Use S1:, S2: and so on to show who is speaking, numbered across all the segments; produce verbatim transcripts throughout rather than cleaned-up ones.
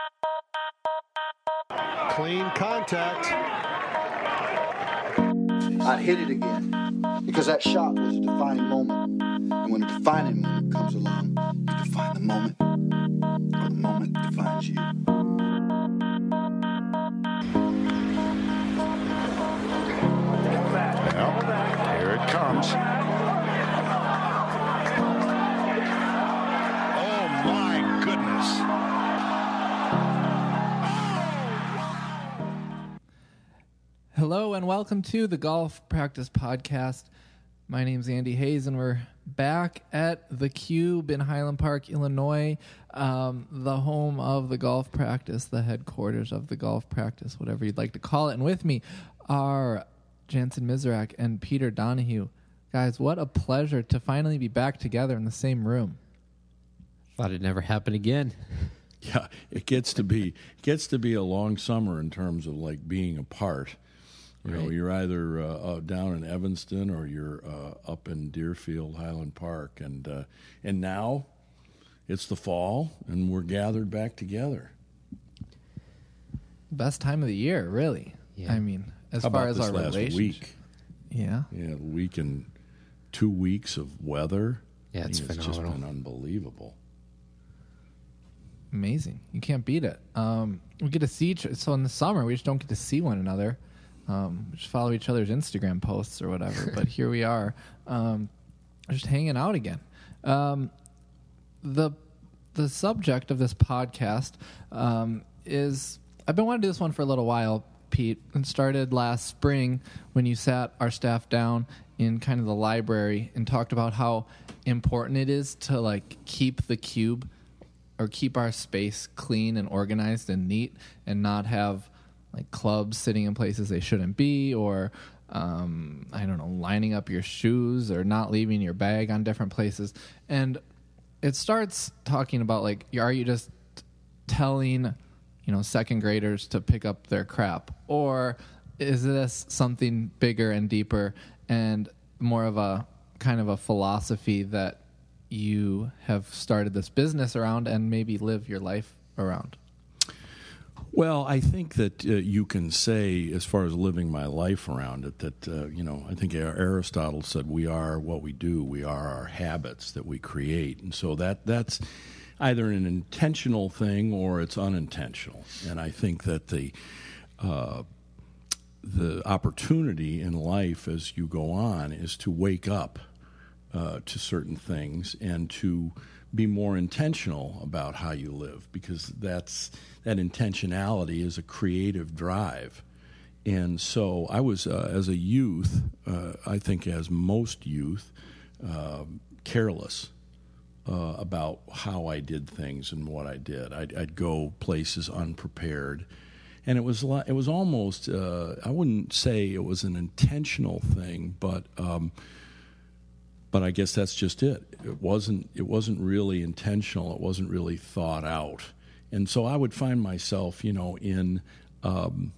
S1: Clean contact.
S2: I'd hit it again because that shot was a defining moment. And when a defining moment comes along, you define the moment, or the moment defines you.
S1: Well, here it comes. Oh, my goodness.
S3: Hello and welcome to the Golf Practice Podcast. My name's Andy Hayes, and we're back at the Cube in Highland Park, Illinois, um, the home of the golf practice, the headquarters of the golf practice, whatever you'd like to call it. And with me are Jansen Mizrak and Peter Donahue. Guys, what a pleasure to finally be back together in the same room.
S4: Thought it'd never happen again.
S5: Yeah, it gets to be it gets to be a long summer in terms of like being apart. You know,
S4: Right.
S5: you're either uh, uh, down in Evanston or you're uh, up in Deerfield, Highland Park, and uh, and now it's the fall, and we're gathered back together.
S3: Best time of the year, really.
S4: Yeah.
S3: I mean, as
S5: How
S3: far
S5: about
S3: as
S5: this
S3: our
S5: last
S3: relationship.
S5: week?
S3: Yeah.
S5: Yeah, a week and two weeks of weather.
S4: Yeah,
S5: I
S4: it's
S5: mean, it's just
S4: phenomenal.
S5: been unbelievable.
S3: Amazing. You can't beat it. Um, we get to see each so in the summer we just don't get to see one another. Um, we just follow each other's Instagram posts or whatever. But here we are, um, just hanging out again. Um, the the subject of this podcast um, is I've been wanting to do this one for a little while, Pete. It started last spring when you sat our staff down in kind of the library and talked about how important it is to like keep the cube or keep our space clean and organized and neat and not have like clubs sitting in places they shouldn't be, or um, I don't know, lining up your shoes or not leaving your bag on different places. And it starts talking about like, are you just telling, you know, second graders to pick up their crap, or is this something bigger and deeper and more of a kind of a philosophy that you have started this business around and maybe live your life around?
S5: Well, I think that uh, you can say, as far as living my life around it, that, uh, you know, I think Aristotle said we are what we do. We are our habits that we create. And so that that's either an intentional thing or it's unintentional. And I think that the uh, the opportunity in life as you go on is to wake up uh, to certain things and to be more intentional about how you live, because that's that intentionality is a creative drive. And so I was, uh, as a youth, uh, I think as most youth, uh, careless uh, about how I did things and what I did. I'd, I'd go places unprepared. And it was li- it was almost, uh, I wouldn't say it was an intentional thing, but um, but I guess that's just it. It wasn't it wasn't really intentional. It wasn't really thought out. And so I would find myself, you know, in um,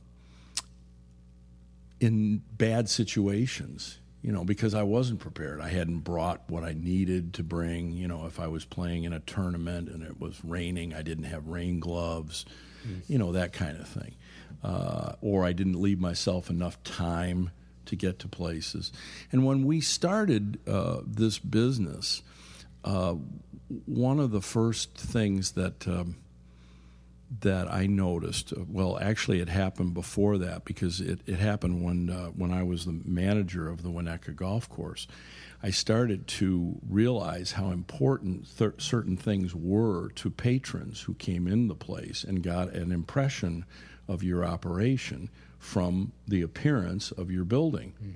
S5: in bad situations, you know, because I wasn't prepared. I hadn't brought what I needed to bring. You know, if I was playing in a tournament and it was raining, I didn't have rain gloves, mm. you know, that kind of thing. Uh, or I didn't leave myself enough time to get to places. And when we started uh, this business, uh, one of the first things that um, that I noticed, uh, well, actually it happened before that, because it, it happened when uh, when I was the manager of the Winnetka Golf Course. I started to realize how important th- certain things were to patrons who came in the place and got an impression of your operation from the appearance of your building. Mm.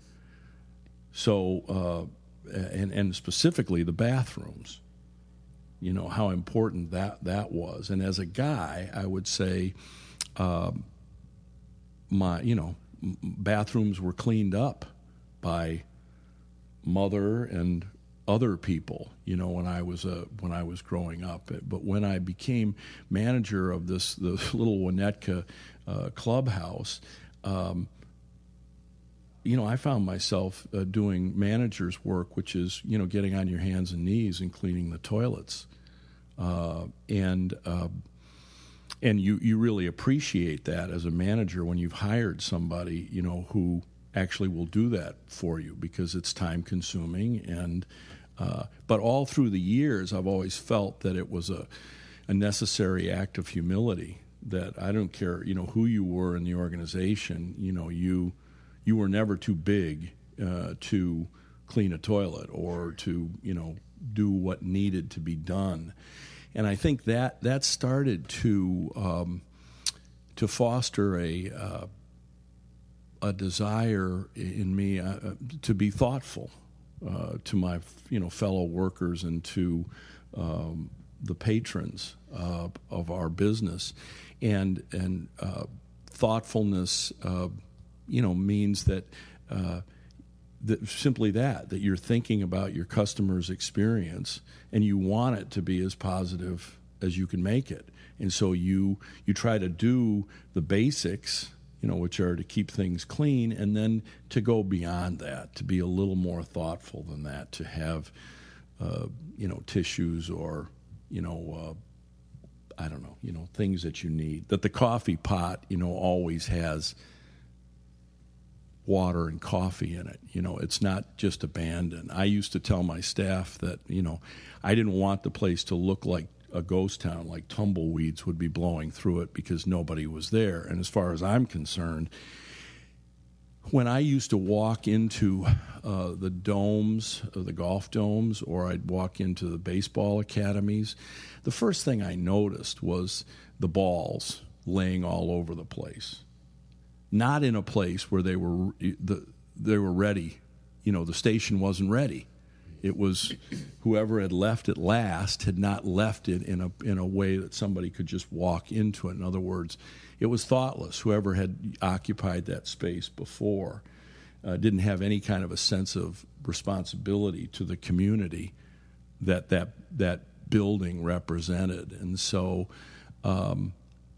S5: So, uh, and and specifically the bathrooms, you know, how important that, that was. And as a guy, I would say uh, my, you know, bathrooms were cleaned up by mother and other people, you know, when I was a when I was growing up. But when I became manager of this the little Winnetka uh, clubhouse, um, you know, I found myself uh, doing manager's work, which is, you know, getting on your hands and knees and cleaning the toilets. Uh, and uh, and you, you really appreciate that as a manager when you've hired somebody, you know, who actually will do that for you, because it's time consuming. And uh, but all through the years, I've always felt that it was a, a necessary act of humility, that I don't care, you know, who you were in the organization, you know, you you were never too big uh, to clean a toilet or to, you know, do what needed to be done. And I think that that started to um, to foster a uh, a desire in me uh, to be thoughtful uh, to my, you know, fellow workers and to um, the patrons uh, of our business, and and uh, thoughtfulness, uh, you know, means that. Uh, That simply that, that you're thinking about your customer's experience and you want it to be as positive as you can make it. And so you you try to do the basics, you know, which are to keep things clean, and then to go beyond that, to be a little more thoughtful than that, to have, uh, you know, tissues or, you know, uh, I don't know, you know, things that you need. That the coffee pot, you know, always has water and coffee in it. You know, it's not just abandoned. I used to tell my staff that, you know, I didn't want the place to look like a ghost town, like tumbleweeds would be blowing through it because nobody was there. And as far as I'm concerned, when I used to walk into uh, the domes, uh, the golf domes, or I'd walk into the baseball academies, the first thing I noticed was the balls laying all over the place. Not in a place where they were the they were ready. You know, the station wasn't ready. It was whoever had left it last had not left it in a in a way that somebody could just walk into it. In other words, it was thoughtless. Whoever had occupied that space before uh, didn't have any kind of a sense of responsibility to the community that that that building represented. And so, um,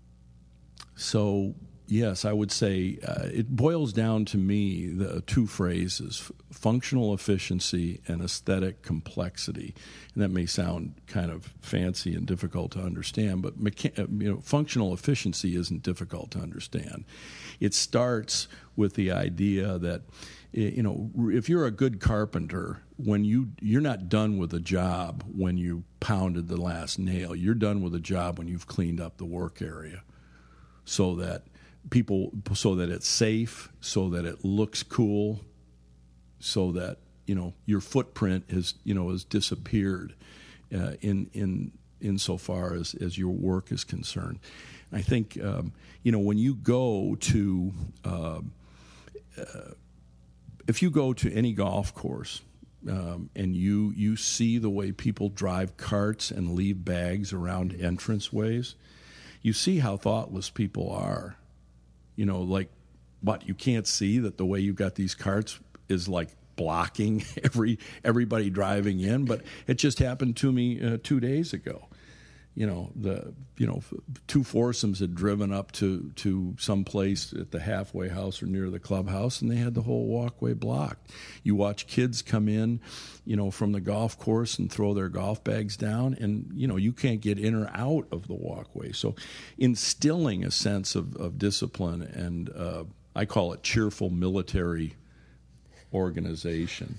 S5: so. Yes, I would say uh, it boils down to me the two phrases: functional efficiency and aesthetic complexity. And that may sound kind of fancy and difficult to understand, but mecha- you know, functional efficiency isn't difficult to understand. It starts with the idea that, you know, if you're a good carpenter, when you you're not done with a job when you pounded the last nail. You're done with a job when you've cleaned up the work area, so that people, so that it's safe, so that it looks cool, so that, you know, your footprint is, you know, has disappeared uh, in in insofar as as your work is concerned. I think um, you know, when you go to uh, uh, if you go to any golf course um, and you you see the way people drive carts and leave bags around entranceways, you see how thoughtless people are. You know, like, what, you can't see that the way you've got these carts is like blocking every everybody driving in. But it just happened to me uh, two days ago. You know, the you know two foursomes had driven up to to some place at the halfway house or near the clubhouse, and they had the whole walkway blocked. You watch kids come in, you know, from the golf course and throw their golf bags down, and you know you can't get in or out of the walkway. So, instilling a sense of, of discipline and uh, I call it cheerful military organization.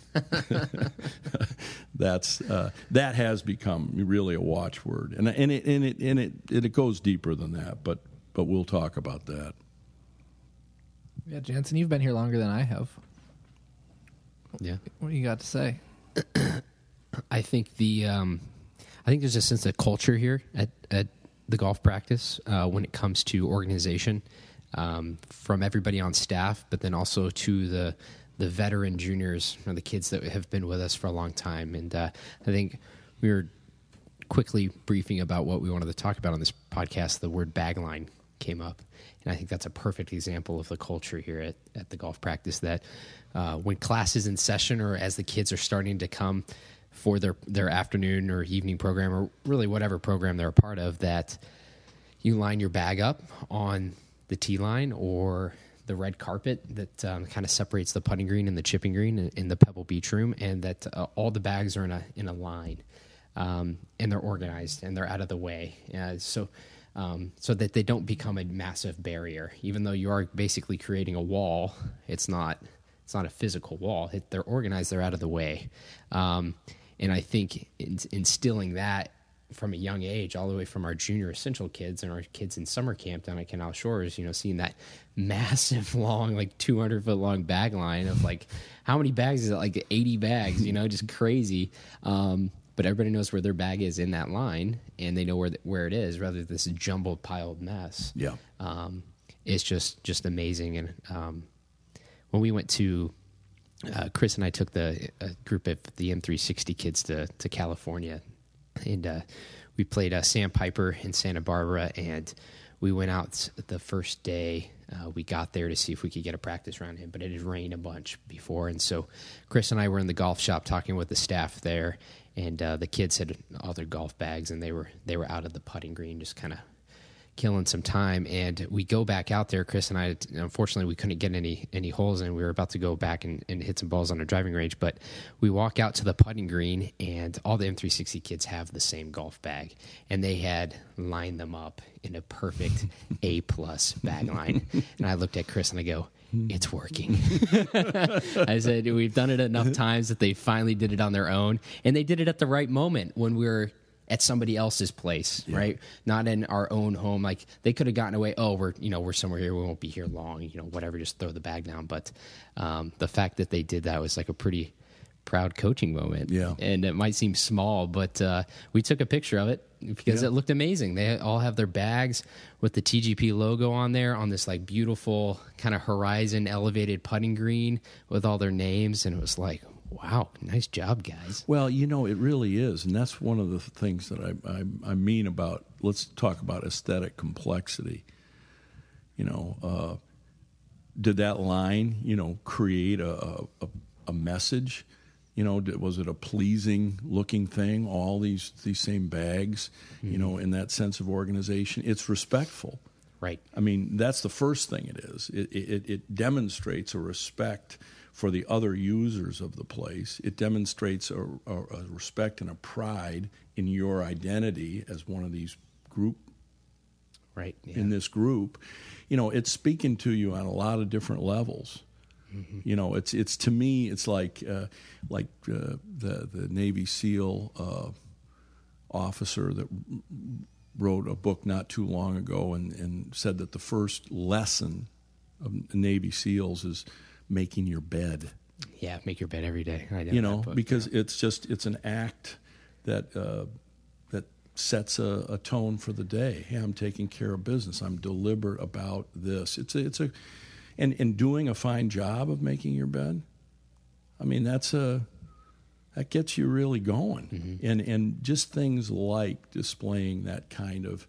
S5: That's uh, that has become really a watchword, and and it and it and it and it goes deeper than that. But but we'll talk about that.
S3: Yeah, Jansen, you've been here longer than I have.
S4: Yeah.
S3: What do you got to say?
S4: I think the um, I think there's a sense of culture here at, at the golf practice uh, when it comes to organization, um, from everybody on staff, but then also to the the veteran juniors or the kids that have been with us for a long time. And uh, I think we were quickly briefing about what we wanted to talk about on this podcast. The word bag line came up. And I think that's a perfect example of the culture here at, at the golf practice, that uh, when class is in session or as the kids are starting to come for their, their afternoon or evening program, or really whatever program they're a part of, that you line your bag up on the tee line or the red carpet that um, kind of separates the putting green and the chipping green in, in the Pebble Beach room, and that uh, all the bags are in a in a line, um, and they're organized and they're out of the way. Uh, so um, so that they don't become a massive barrier. Even though you are basically creating a wall, it's not it's not a physical wall. It, they're organized. They're out of the way, um, and I think in, instilling that from a young age, all the way from our junior essential kids and our kids in summer camp down at Canal Shores, you know, seeing that massive long, like two hundred foot long bag line of like, how many bags is it? Like eighty bags, you know, just crazy. Um, but everybody knows where their bag is in that line, and they know where, the, where it is, rather than this jumbled piled mess.
S5: Yeah.
S4: Um, it's just, just amazing. And, um, when we went to, uh, Chris and I took the a group of the M three sixty kids to, to California. And uh, we played uh, Sandpiper in Santa Barbara, and we went out the first day. Uh, we got there to see if we could get a practice round in, but it had rained a bunch before. And so Chris and I were in the golf shop talking with the staff there, and uh, the kids had all their golf bags, and they were they were out of the putting green, just kind of killing some time. And we go back out there, Chris and I, unfortunately we couldn't get any any holes in. We were about to go back and, and hit some balls on a driving range, but we walk out to the putting green, and all the M three sixty kids have the same golf bag, and they had lined them up in a perfect A plus bag line. And I looked at Chris and I go, it's working. I said, we've done it enough times that they finally did it on their own, and they did it at the right moment when we were at somebody else's place, yeah. right? Not in our own home. Like, they could have gotten away, oh, we're, you know, we're somewhere here, we won't be here long, you know, whatever, just throw the bag down. But um, the fact that they did that was like a pretty proud coaching moment.
S5: Yeah.
S4: And it might seem small, but uh, we took a picture of it because yeah. it looked amazing. They all have their bags with the T G P logo on there on this like beautiful kind of horizon elevated putting green with all their names. And it was like, wow, nice job, guys.
S5: Well, you know, it really is. And that's one of the things that I, I, I mean about, let's talk about aesthetic complexity. You know, uh, did that line, you know, create a, a, a message? You know, was it a pleasing looking thing? All these, these same bags, mm-hmm. you know, in that sense of organization. It's respectful.
S4: Right.
S5: I mean, that's the first thing it is. It, it, it demonstrates a respect for the other users of the place. It demonstrates a, a, a respect and a pride in your identity as one of these group,
S4: right? Yeah.
S5: In this group. You know, it's speaking to you on a lot of different levels. Mm-hmm. You know, it's it's to me, it's like uh, like uh, the the Navy SEAL uh, officer that wrote a book not too long ago and, and said that the first lesson of Navy SEALs is making your bed.
S4: Yeah, make your bed every day. I
S5: you know,
S4: book,
S5: because
S4: yeah.
S5: it's just it's an act that uh, that sets a, a tone for the day. Hey, I'm taking care of business. I'm deliberate about this. It's a, it's a and and doing a fine job of making your bed. I mean, that's a that gets you really going. Mm-hmm. And and just things like displaying that kind of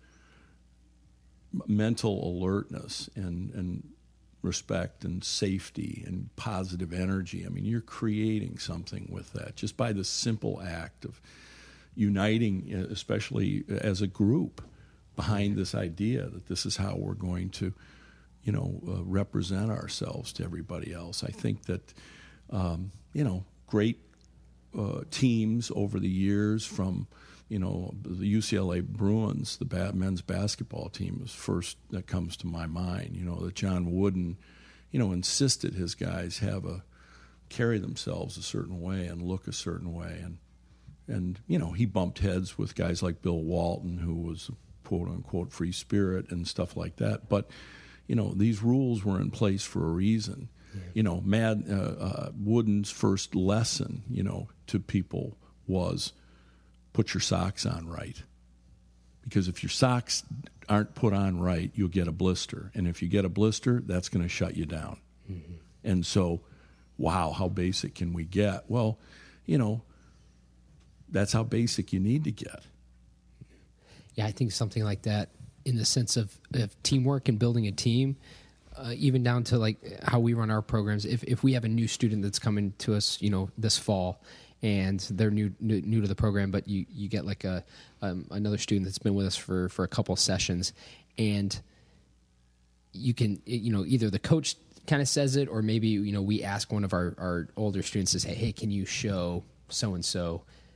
S5: mental alertness and and respect and safety and positive energy. I mean, you're creating something with that just by the simple act of uniting, especially as a group, behind this idea that this is how we're going to, you know, uh, represent ourselves to everybody else. I think that, um, you know, great uh, teams over the years from, you know, the U C L A Bruins, the ba- men's basketball team is first that comes to my mind. You know, that John Wooden, you know, insisted his guys have a carry themselves a certain way and look a certain way, and and you know, he bumped heads with guys like Bill Walton, who was a quote unquote free spirit and stuff like that. But you know, these rules were in place for a reason. Yeah. You know, Mad uh, uh, Wooden's first lesson, you know, to people was, put your socks on right. Because if your socks aren't put on right, you'll get a blister. And if you get a blister, that's going to shut you down. Mm-hmm. And so, wow, how basic can we get? Well, you know, that's how basic you need to get.
S4: Yeah, I think something like that in the sense of, of teamwork and building a team, uh, even down to like how we run our programs. If if we have a new student that's coming to us, you know, this fall, and they're new, new new to the program, but you, you get like a um, another student that's been with us for, for a couple sessions, and you can, you know, either the coach kind of says it, or maybe, you know, we ask one of our, our older students to say, hey, can you show so-and-so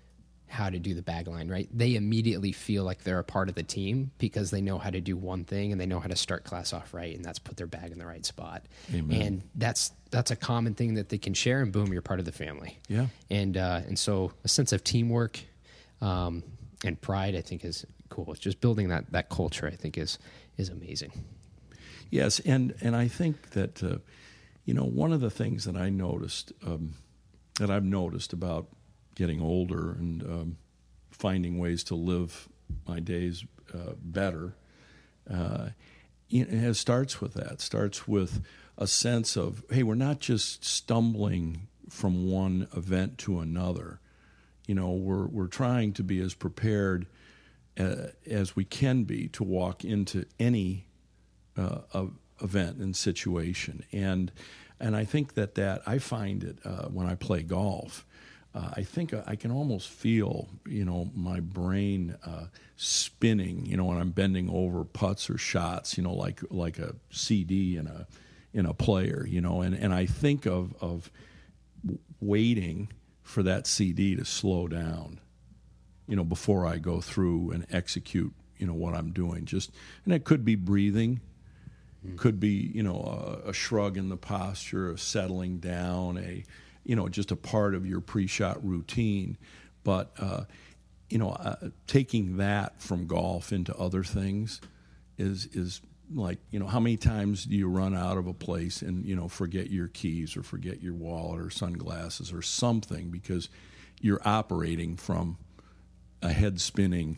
S4: how to do the bag line, right? They immediately feel like they're a part of the team because they know how to do one thing and they know how to start class off right, and that's put their bag in the right spot.
S5: Amen.
S4: And that's that's a common thing that they can share, and boom, you're part of the family.
S5: Yeah.
S4: And uh, and so a sense of teamwork um, and pride, I think, is cool. It's just building that that culture, I think, is is amazing.
S5: Yes, and and I think that uh, you know, one of the things that I noticed um, that I've noticed about getting older and um, finding ways to live my days uh, better, uh, it has, starts with that. Starts with a sense of, hey, we're not just stumbling from one event to another. You know, we're we're trying to be as prepared uh, as we can be to walk into any uh, of event and situation. And and I think that that I find it uh, when I play golf. Uh, I think I can almost feel, you know, my brain uh, spinning, you know, when I'm bending over putts or shots, you know, like like a C D in a in a player, you know, and, and I think of of waiting for that C D to slow down, you know, before I go through and execute, you know, what I'm doing. Just, and it could be breathing, could be, you know, a, a shrug in the posture, a settling down, a you know, just a part of your pre-shot routine. But, uh, you know, uh, taking that from golf into other things is is like, you know, how many times do you run out of a place and, you know, forget your keys or forget your wallet or sunglasses or something because you're operating from a head-spinning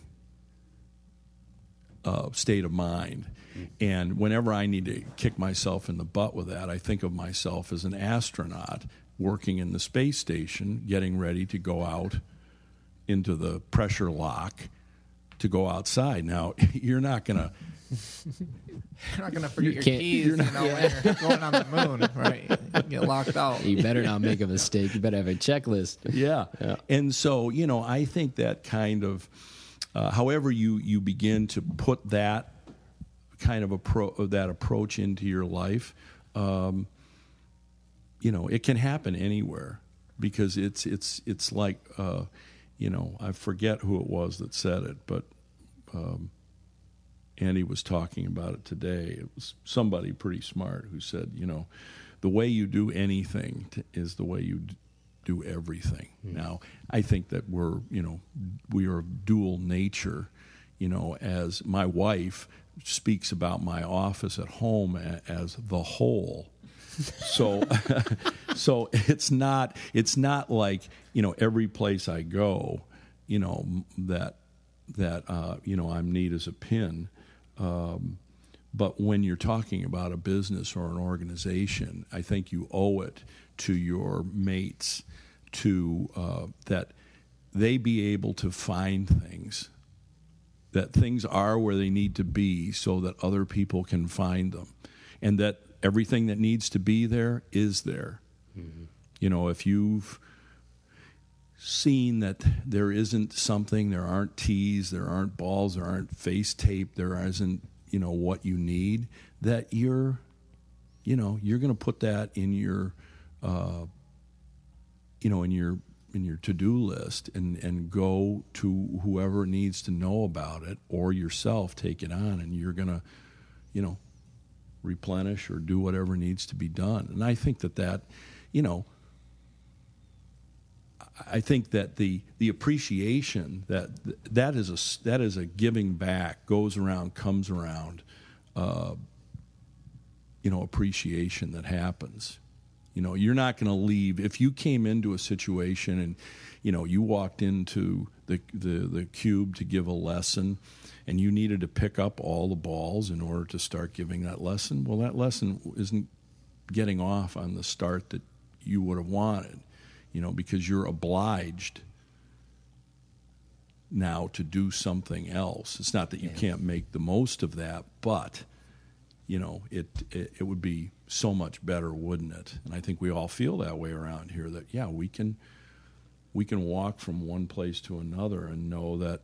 S5: uh, state of mind. And whenever I need to kick myself in the butt with that, I think of myself as an astronaut working in the space station, getting ready to go out into the pressure lock to go outside. Now, you're not going to...
S3: You're not going to forget your
S4: can't-
S3: keys,
S4: you're
S3: you
S4: not-
S3: know, when you're going on the moon, right? You get locked out.
S4: You better not make a mistake. You better have a checklist.
S5: Yeah.
S4: Yeah.
S5: And so, you know, I think that kind of, uh, however you, you begin to put that kind of appro- that approach into your life, um, you know, it can happen anywhere because it's it's it's like, uh, you know, I forget who it was that said it, but um, Andy was talking about it today. It was somebody pretty smart who said, you know, the way you do anything t- is the way you d- do everything. Mm. Now, I think that we're, you know, we are of dual nature, you know, as my wife speaks about my office at home a- as the whole. So, so it's not it's not like, you know, every place I go, you know, that that uh, you know, I'm neat as a pin. Um, but when you're talking about a business or an organization, I think you owe it to your mates to uh, that they be able to find things, that things are where they need to be so that other people can find them, and that everything that needs to be there is there. Mm-hmm. You know, if you've seen that there isn't something, there aren't tees, there aren't balls, there aren't face tape, there isn't, you know, what you need, that you're, you know, you're going to put that in your, uh, you know, in your in your to-do list and, and go to whoever needs to know about it, or yourself take it on, and you're going to, you know, replenish or do whatever needs to be done. And I think that that, you know, I think that the the appreciation that that is a that is a giving back, goes around, comes around, uh, you know, appreciation that happens. You know, you're not going to leave if you came into a situation and, you know, you walked into the the the cube to give a lesson, and you needed to pick up all the balls in order to start giving that lesson. Well, that lesson isn't getting off on the start that you would have wanted, you know, because you're obliged now to do something else. It's not that you yeah. can't make the most of that, but, you know, it, it it would be so much better, wouldn't it? And I think we all feel that way around here, that, yeah, we can we can walk from one place to another and know that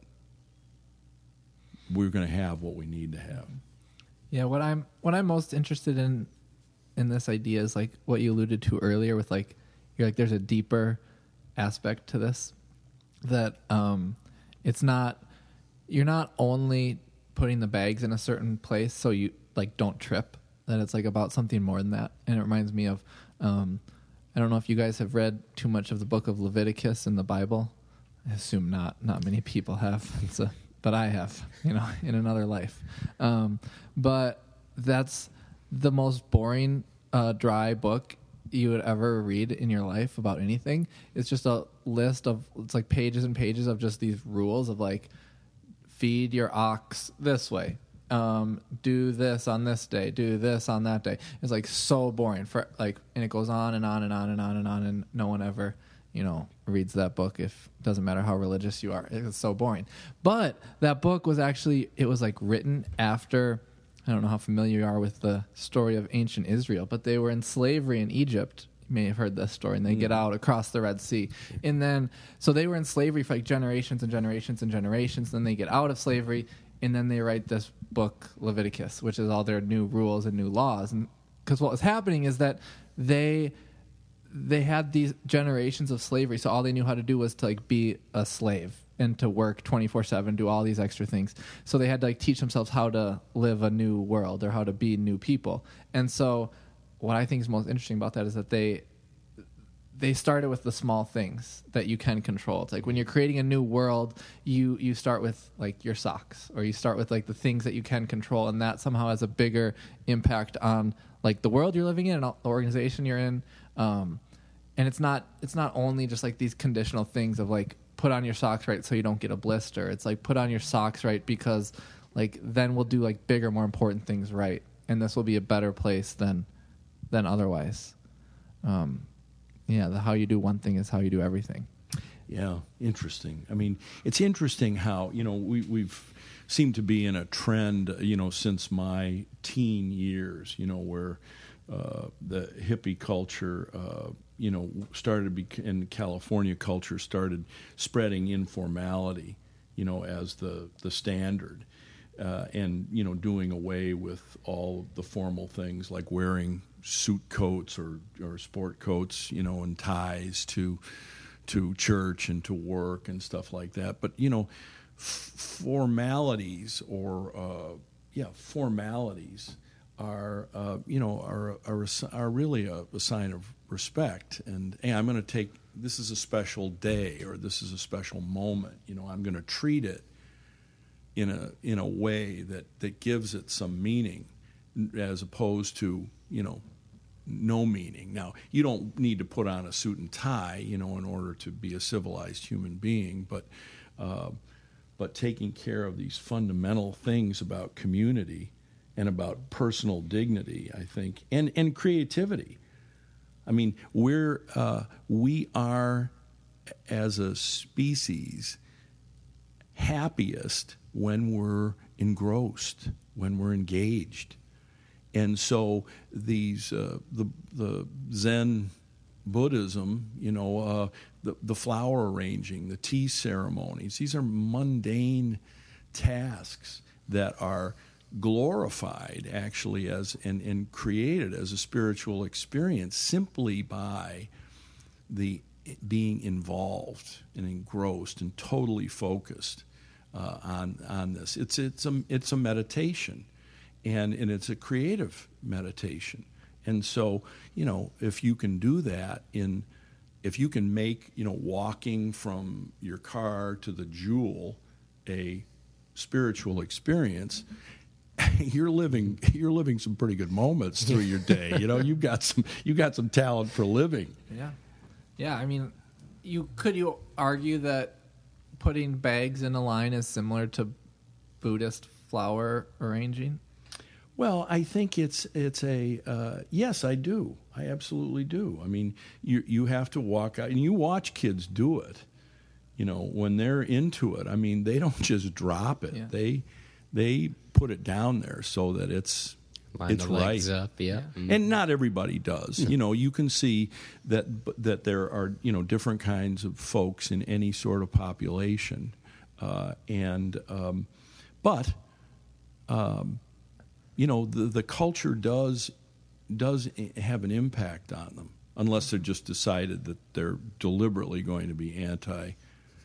S5: we're going to have what we need to have.
S3: Yeah, what I'm what I'm most interested in in this idea is like what you alluded to earlier with like you're like there's a deeper aspect to this. that um, it's not, you're not only putting the bags in a certain place so you like don't trip, that it's like about something more than that. And it reminds me of, um, I don't know if you guys have read too much of the book of Leviticus in the Bible. I assume not. Not many people have. It's a, but I have, you know, in another life. Um, but that's the most boring, uh, dry book you would ever read in your life about anything. It's just a list of, it's like pages and pages of just these rules of like, feed your ox this way, um, do this on this day, do this on that day. It's like so boring for like, and it goes on and on and on and on and on, and no one ever, you know, reads that book. If it doesn't matter how religious you are, it's so boring. But that book was actually, it was like written after, I don't know how familiar you are with the story of ancient Israel, but they were in slavery in Egypt. You may have heard this story, and they mm. get out across the Red Sea. And then, so they were in slavery for like generations and generations and generations. Then they get out of slavery, and then they write this book, Leviticus, which is all their new rules and new laws. And because what was happening is that they they had these generations of slavery, so all they knew how to do was to like be a slave and to work twenty-four seven, do all these extra things. So they had to like teach themselves how to live a new world or how to be new people. And so what I think is most interesting about that is that they they started with the small things that you can control. It's like when you're creating a new world, you you start with like your socks, or you start with like the things that you can control, and that somehow has a bigger impact on like the world you're living in and the organization you're in. Um, and it's not it's not only just like these conditional things of like put on your socks right so you don't get a blister. It's like put on your socks right because like then we'll do like bigger, more important things right, and this will be a better place than than otherwise. Um, yeah, the how you do one thing is how you do everything.
S5: Yeah, interesting. I mean, it's interesting how, you know, we, we've seemed to be in a trend, you know, since my teen years, you know, where uh, the hippie culture, uh, you know, started to be, and California culture started spreading informality, you know, as the, the standard. Uh, and, you know, doing away with all the formal things like wearing suit coats or, or sport coats, you know, and ties to to church and to work and stuff like that. But, you know, f- formalities or, uh, yeah, formalities are, uh, you know, are, are, are really a, a sign of respect. And, hey, I'm going to take, this is a special day or this is a special moment. You know, I'm going to treat it in a in a way that, that gives it some meaning as opposed to, you know, no meaning. Now, you don't need to put on a suit and tie, you know, in order to be a civilized human being, but uh, but taking care of these fundamental things about community and about personal dignity, I think, and, and creativity. I mean, we're uh, we are, as a species, happiest when we're engrossed, when we're engaged. And so these uh, the the Zen Buddhism, you know, uh, the the flower arranging, the tea ceremonies, these are mundane tasks that are glorified actually as and, and created as a spiritual experience simply by the being involved and engrossed and totally focused uh, on on this. It's it's a it's a meditation, and and it's a creative meditation. And so, you know, if you can do that in, if you can make, you know, walking from your car to the Jewel a spiritual experience, you're living you're living some pretty good moments through your day. You know, you've got some you got some talent for living.
S3: Yeah. Yeah, I mean, you could you argue that putting bags in a line is similar to Buddhist flower arranging?
S5: Well, I think it's it's a uh, yes, I do. I absolutely do. I mean, you you have to walk out, and you watch kids do it. You know, when they're into it, I mean, they don't just drop it.
S3: Yeah.
S5: They they put it down there so that it's
S4: Line
S5: it's
S4: the legs
S5: right.
S4: up, yeah. Mm-hmm.
S5: And not everybody does. You know, you can see that that there are, you know, different kinds of folks in any sort of population, uh, and um, but um, you know, the the culture does does have an impact on them, unless they're just decided that they're deliberately going to be anti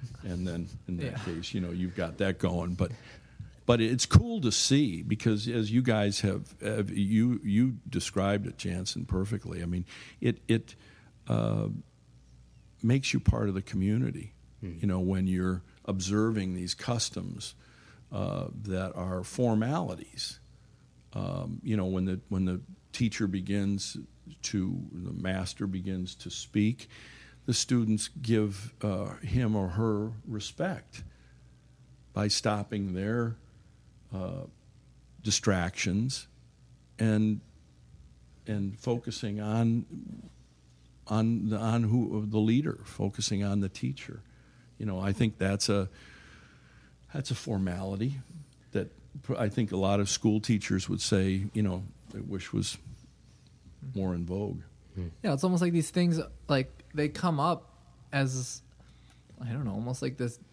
S5: and then in that
S3: Yeah.
S5: case, you know, you've got that going. But but it's cool to see because as you guys have, have you you described it, Jansen, perfectly. I mean, it it uh, makes you part of the community. Mm. You know, when you're observing these customs uh, that are formalities. Um, you know, when the when the teacher begins to, the master begins to speak, the students give uh, him or her respect by stopping their uh, distractions and and focusing on on the, on who the leader, focusing on the teacher. You know, I think that's a that's a formality that I think a lot of school teachers would say, you know, they wish was more in vogue.
S3: Yeah, it's almost like these things, like, they come up as, I don't know, almost like this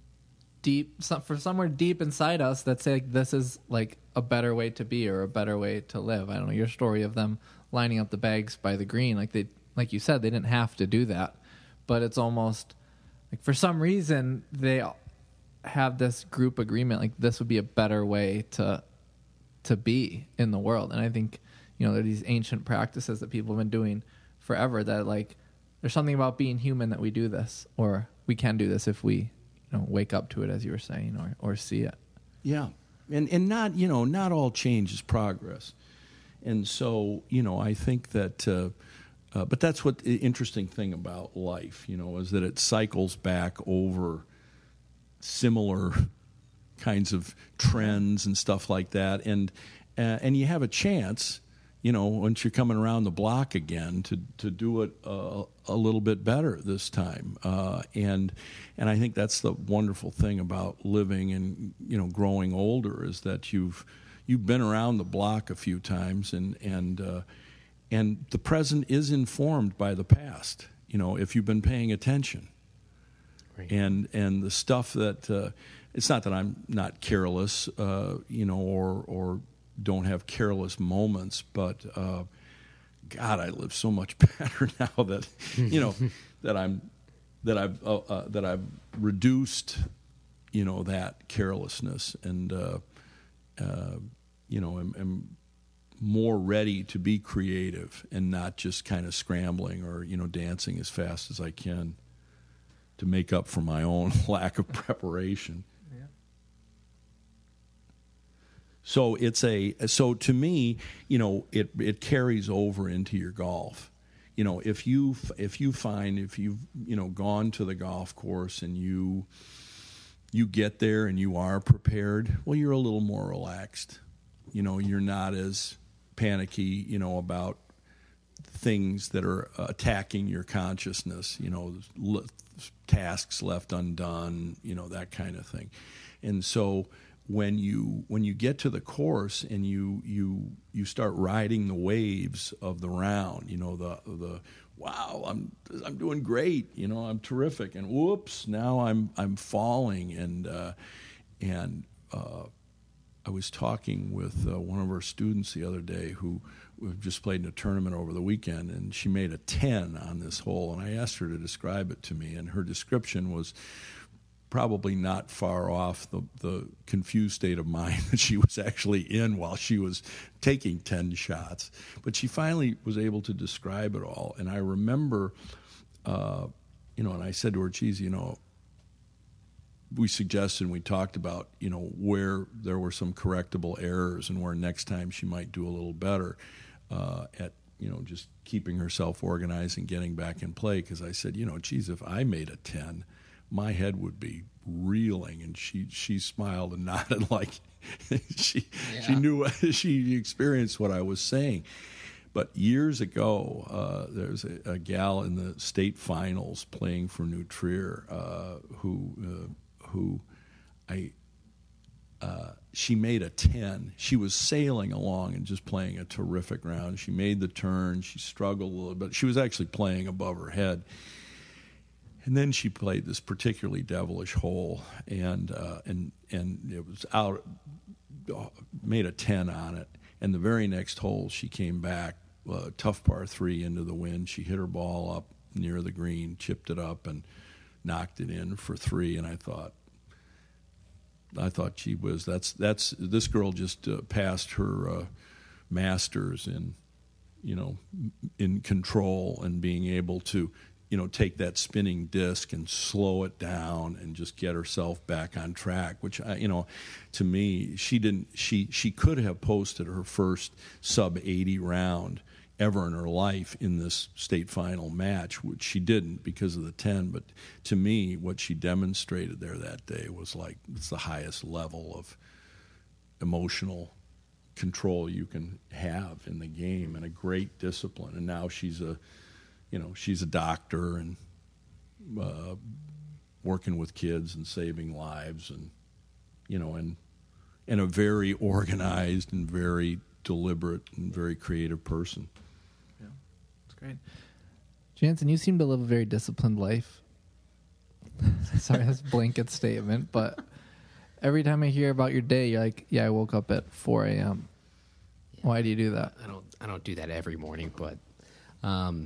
S3: deep, some, for somewhere deep inside us that say, like, this is, like, a better way to be or a better way to live. I don't know, your story of them lining up the bags by the green, like, they, like you said, they didn't have to do that. But it's almost, like, for some reason, they have this group agreement, like, this would be a better way to to be in the world. And I think, you know, there are these ancient practices that people have been doing forever that, like, there's something about being human that we do this, or we can do this if we, you know, wake up to it, as you were saying, or, or see it.
S5: Yeah. And and not, you know, not all change is progress. And so, you know, I think that, uh, uh, but that's what the interesting thing about life, you know, is that it cycles back over similar kinds of trends and stuff like that. And uh, and you have a chance, you know, once you're coming around the block again, to to do it uh, a little bit better this time. Uh, and and I think that's the wonderful thing about living and, you know, growing older, is that you've you've been around the block a few times, and and uh, and the present is informed by the past, you know, if you've been paying attention. Right. And and the stuff that uh, it's not that I'm not careless, uh, you know, or or don't have careless moments, but uh, God, I live so much better now that, you know, that I'm that I've uh, uh, that I've reduced, you know, that carelessness, and uh, uh, you know, am, am more ready to be creative and not just kind of scrambling or, you know, dancing as fast as I can to make up for my own lack of preparation. Yeah. So it's a so to me, you know, it it carries over into your golf. You know, if you if you find if you've, you know, gone to the golf course and you you get there and you are prepared, well, you're a little more relaxed. You know, you're not as panicky, you know, about things that are attacking your consciousness, you know, l- tasks left undone, you know, that kind of thing. And so when you when you get to the course and you you you start riding the waves of the round, you know, the the wow, I'm I'm doing great, you know, I'm terrific, and whoops, now I'm I'm falling, and uh, and uh, I was talking with uh, one of our students the other day who we've just played in a tournament over the weekend, and she made a ten on this hole, and I asked her to describe it to me, and her description was probably not far off the, the confused state of mind that she was actually in while she was taking ten shots. But she finally was able to describe it all, and I remember, uh, you know, and I said to her, geez, you know, we suggested and we talked about, you know, where there were some correctable errors and where next time she might do a little better uh, at, you know, just keeping herself organized and getting back in play. Because I said, you know, geez, if I made a ten, my head would be reeling. And she she smiled and nodded like she yeah. she knew, she experienced what I was saying. But years ago, uh, there was a, a gal in the state finals playing for New Trier uh, who uh, who I uh, she made a ten. She was sailing along and just playing a terrific round. She made the turn. She struggled a little bit. She was actually playing above her head. And then she played this particularly devilish hole, and uh, and and it was out, made a ten on it. And the very next hole, she came back, uh, tough par three into the wind. She hit her ball up near the green, chipped it up, and knocked it in for three, and I thought, I thought she was that's that's this girl just uh, passed her uh, masters in, you know, in control and being able to, you know, take that spinning disc and slow it down and just get herself back on track. Which I, you know, to me, she didn't. She she could have posted her first sub eighty round ever in her life in this state final match, which she didn't because of the ten. But to me, what she demonstrated there that day was like it's the highest level of emotional control you can have in the game and a great discipline. And now she's a, you know, she's a doctor and uh, working with kids and saving lives, and you know, and and a very organized and very deliberate and very creative person.
S3: Yeah, that's great. Jansen, you seem to live a very disciplined life. Sorry, that's a blanket statement, but every time I hear about your day, you're like, yeah, I woke up at four a.m.
S4: Yeah.
S3: Why do you do that?
S4: I don't I don't do that every morning, but um,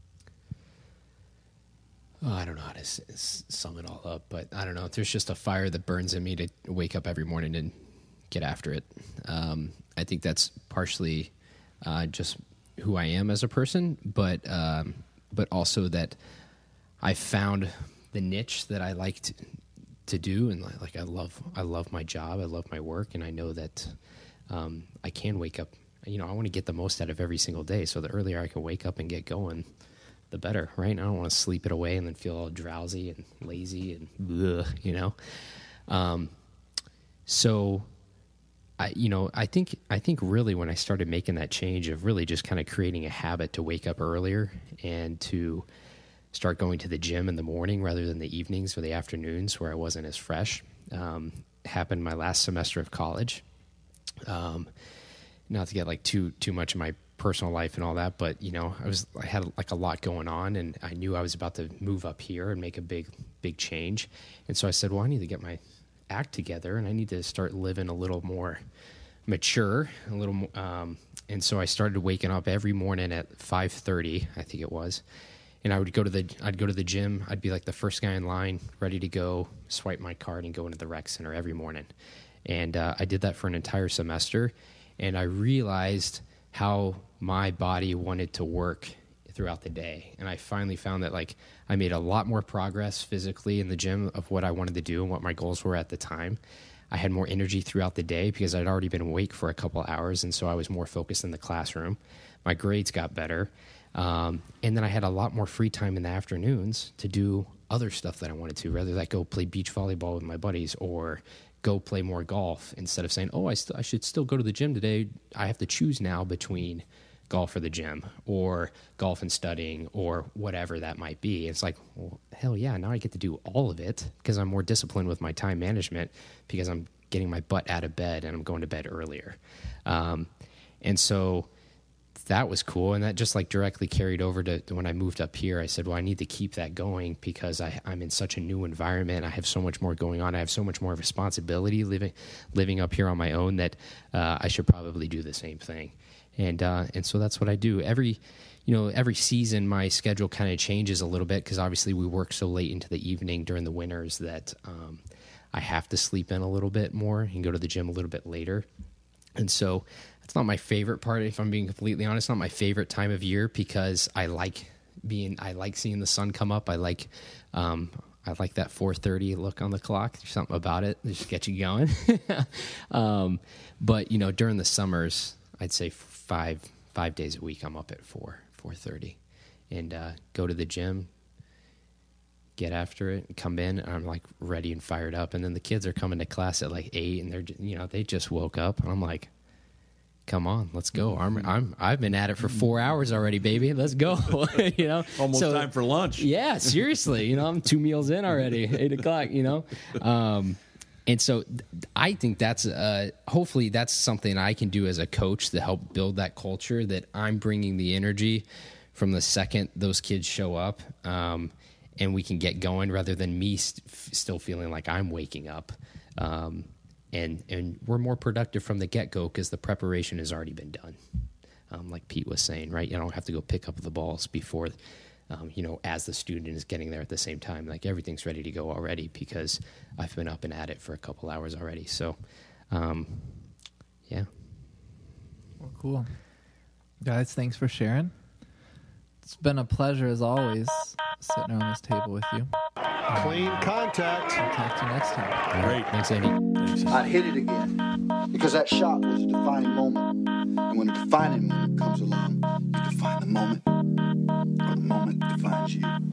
S4: oh, I don't know how to s- s- sum it all up, but I don't know. There's just a fire that burns in me to wake up every morning and get after it. Um, I think that's partially uh, just who I am as a person, but um, but also that I found the niche that I like to, to do, and like I love I love my job, I love my work, and I know that um, I can wake up. You know, I want to get the most out of every single day. So the earlier I can wake up and get going, the better, right? I don't want to sleep it away and then feel all drowsy and lazy and bleh, you know. Um, so, I, you know, I think I think really when I started making that change of really just kind of creating a habit to wake up earlier and to start going to the gym in the morning rather than the evenings or the afternoons where I wasn't as fresh, um, happened my last semester of college. Um, not to get like too too much of my personal life and all that, but you know, I was I had like a lot going on, and I knew I was about to move up here and make a big big change, and so I said, well, I need to get my act together, and I need to start living a little more mature, a little more, um, and so I started waking up every morning at five thirty, I think it was, and I would go to the I'd go to the gym. I'd be like the first guy in line, ready to go, swipe my card, and go into the rec center every morning, and uh, I did that for an entire semester. And I realized how my body wanted to work throughout the day. And I finally found that like I made a lot more progress physically in the gym of what I wanted to do and what my goals were at the time. I had more energy throughout the day because I'd already been awake for a couple hours, and so I was more focused in the classroom. My grades got better. Um, and then I had a lot more free time in the afternoons to do other stuff that I wanted to, whether that go play beach volleyball with my buddies or go play more golf, instead of saying, oh, I, st- I should still go to the gym today. I have to choose now between golf or the gym, or golf and studying, or whatever that might be. It's like, well, hell yeah, now I get to do all of it because I'm more disciplined with my time management because I'm getting my butt out of bed and I'm going to bed earlier. Um, and so that was cool, and that just like directly carried over to, to when I moved up here. I said, well, I need to keep that going because I, I'm in such a new environment. I have so much more going on. I have so much more responsibility living living up here on my own that uh, I should probably do the same thing. And uh, and so that's what I do. Every you know every season, my schedule kind of changes a little bit because obviously we work so late into the evening during the winters that um, I have to sleep in a little bit more and go to the gym a little bit later. And so it's not my favorite part, if I'm being completely honest. Not my favorite time of year because I like being, I like seeing the sun come up. I like, um, I like that four thirty look on the clock. There's something about it that just gets you going. um, but you know, during the summers, I'd say five five days a week, I'm up at four four thirty, and uh, go to the gym, get after it, come in, and I'm like ready and fired up. And then the kids are coming to class at like eight, and they're you know they just woke up, and I'm like, come on, let's go. I'm I'm I've been at it for four hours already, baby. Let's go. you know,
S5: Almost
S4: so,
S5: time for lunch.
S4: Yeah, seriously. You know, I'm two meals in already, eight o'clock. You know, um, and so th- I think that's uh, hopefully that's something I can do as a coach to help build that culture that I'm bringing the energy from the second those kids show up. Um, and we can get going rather than me st- still feeling like I'm waking up. Um, and and we're more productive from the get-go because the preparation has already been done. Um, like Pete was saying, right? You don't have to go pick up the balls before um, you know, as the student is getting there at the same time. Like everything's ready to go already because I've been up and at it for a couple hours already. So, um, yeah.
S3: Well, cool. Guys, thanks for sharing. It's been a pleasure as always sitting around this table with you.
S1: Clean contact.
S3: I'll talk to you next time.
S5: Great.
S4: Thanks, Andy.
S5: Thanks.
S2: I'd hit it again because that shot was a defining moment. And when a defining moment comes along, you define the moment, or the moment defines you.